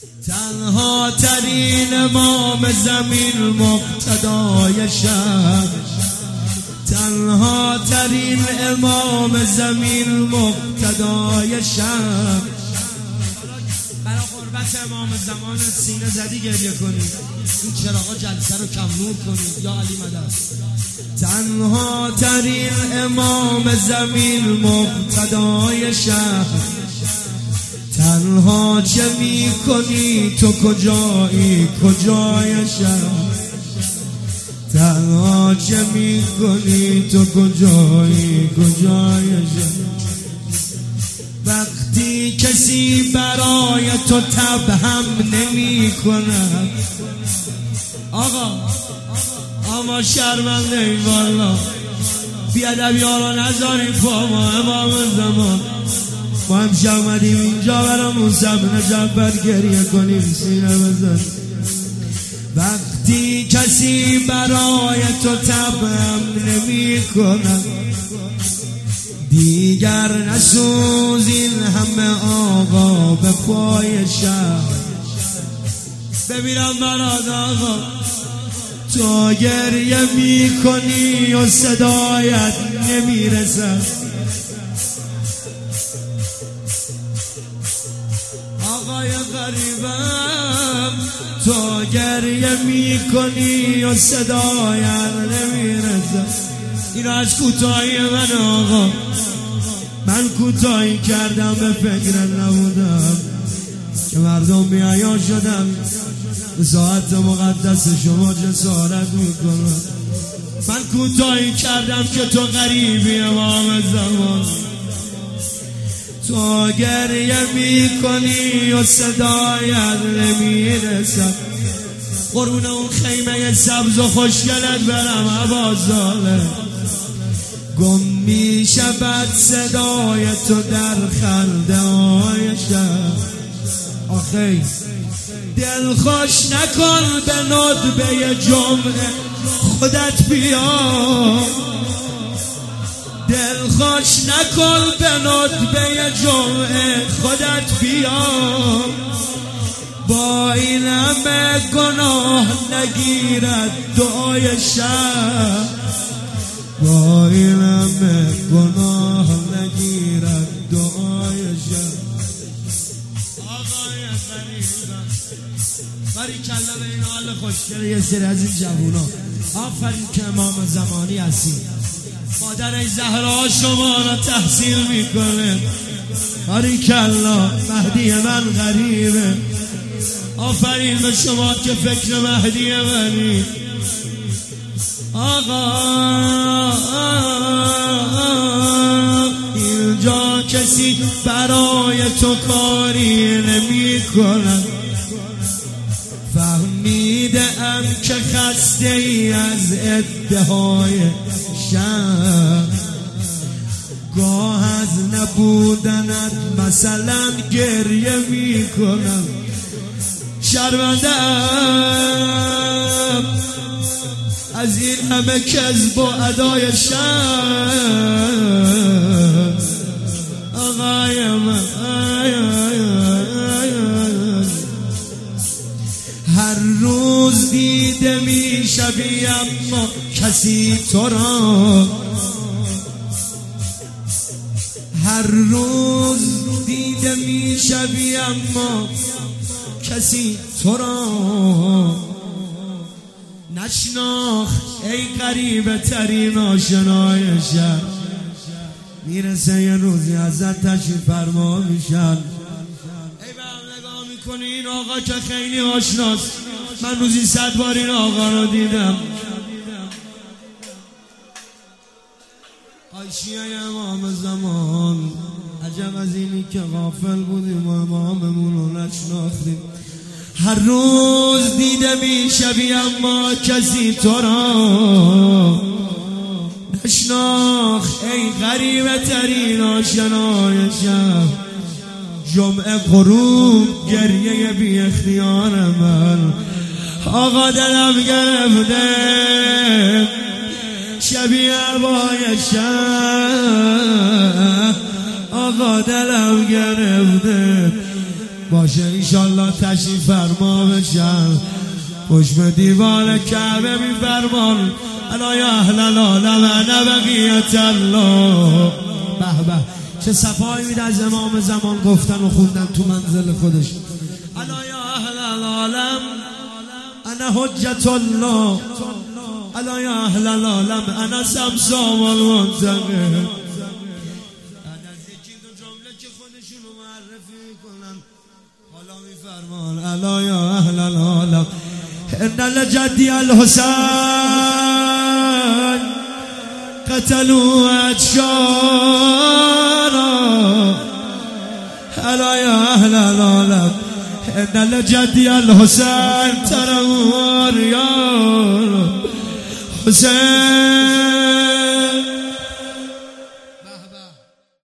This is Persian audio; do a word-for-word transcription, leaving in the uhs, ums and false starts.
تنها ترین امام زمین مقتدای شهر، تنها ترین امام زمین مقتدای شهر. برای قربت امام زمان سینه زدی گریه کنید، این چراغا جلسه رو کم نور کنید یا علی مدد. تنها ترین امام زمین مقتدای شهر، تنها چه می کنی تو کجایی کجای شهر، تنها چه می کنی تو کجایی کجای شهر. وقتی کسی برای تو تبهم نمی کند آقا اما شرمنده ای والا، بیادبی ها رو نذاریم پا ما امام زمان. ما هم شامدیم اینجا برامون سب نجبر گریه کنیم سینه بزن. وقتی کسی برای تو تبهم نمی کند دیگر نسوز این همه آقا به پای شهر. ببینم براد آقا تو گریه می کنی و صدایت نمی رسد. آقای غریبم تو گریه می کنی و صدایت نمی رسد. این از کوتاهی من آقا، من کوتاهی کردم به فکر نبودم که مردم بیایا شدم به ساعت مقدس شما جسارت میکنم. من کوتاهی کردم که تو غریبی امام زمان، تو گریه میکنی و صدایت نمیرسد. قرون اون خیمه سبز و خوشگلت برم عبازاله، گم می شود صدای تو در خنده های شب. آخی دل خوش نکن به ندبه جمعه خودت بیا، دل خوش نکن به ندبه جمعه خودت بیا. با این همه گناه نگیرد دعای شب، با این همه گناه نگیرد دعای شب. آقای غریبم باریکلا به این حال خوشگل یه سری از این جوونا. آفرین که امام زمانی هستی، مادر زهرا شما را تحصیل میکنه. باریکلا مهدی من غریبه. آفرین به شما که فکر مهدی منی. آقا اینجا کسی برای تو کاری نمی کند. فهمیده ام که خسته ای از ادعای شهر، گاه از نبودنت مثلا گریه می کنم. شرمنده‌ام از این همه کذب و ادای شهر. آقای من هر روز دیده می شوی اما کسی تو را، هر روز دیده می شوی اما کسی تو را نشناخ. ای غریبه ترین آشنای شهر، میرسه یه روزی ازت تشریف فرما میشن. ای به هم نگاه میکنی این آقا که خیلی آشناست، من روزی صد بار این آقا رو دیدم. عایشیه امام زمان، عجب از اینی که غافل بودیم و اماممون رو نشناختیم. هر روز دیده میشوی اما کسی تو را نشناخت. ای غریبه ترین آشنای شب، جمعه غروب گریه بی اختیار من. آقا دلم گرفته شبیه عبای شب، آقا دلم گرفته باشه انشالله تشریف فرما بشن پشت دیوار کعبه می فرمان الا یا اهل العالم انا بقیت الله. به به چه صفایی میده از امام زمان گفتن و خوندن تو منزل خودش. الا یا اهل العالم انا حجت الله الا یا اهل العالم انا سمسام المنتقم. بعد از یکی دو جمله که خودشونو معرفی کنن حالا میفرمان الا یا اهل العالم ان لجدی الحسین قتلوا عطشانا الا یا اهل العالم ان لجدی الحسین تروا ریان حسین